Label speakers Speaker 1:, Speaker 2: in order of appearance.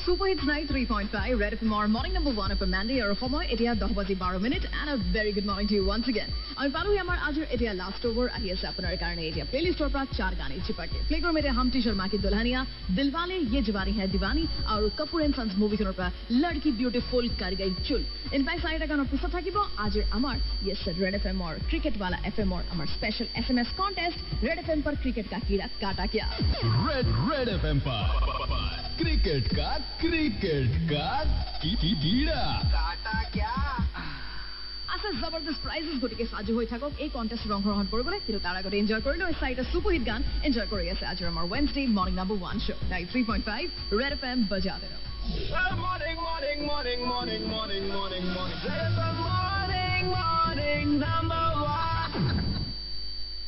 Speaker 1: Super Hits 93.5 Red FM morning number 1 for Monday or সময় এতিয়া 10:12 and a very good morning to you once again. আমি পালোহি আমাৰ আজিৰ এতিয়া লাষ্ট ওভাৰ আহি আছে আপোনাৰ কাৰণে এতিয়া প্লেলিষ্টৰ পৰা 4 গানে চিপকে প্লে কৰিম এতিয়া হামটি শৰ্মা কি দুলহানিয়া দিলৱালে ये जवानी है दीवानी আৰু কাপুৰ এণ্ড সন্স মুভিখনৰ পৰা লড়কি বিউটিফুল कर गई चुल ইনফেক্ট চাৰিটা গানৰ পিছত থাকিব আজিৰ আমাৰ yes red fm or cricket wala fm or আমাৰ special sms contest red fm पर क्रिकेट का कीड़ा काटा क्या
Speaker 2: red fm पर क्रिकेट का कीड़ा
Speaker 3: काटा क्या
Speaker 1: আচ্ছা জবৰদস্ত প্ৰাইজেছ গটিকে সাজু হৈ থাকক এই কন্টেস্টৰ অংশগ্ৰহণ কৰিবলৈ কিন্তু তাৰ আগতে এনজয় কৰি লওঁ চাৰিটা সুপাৰ হিট গান এনজয় কৰি আছে আজিৰ আমাৰ Wednesday morning number 1 show' 93.5 red FM বজাতে ৰহ
Speaker 3: morning number 1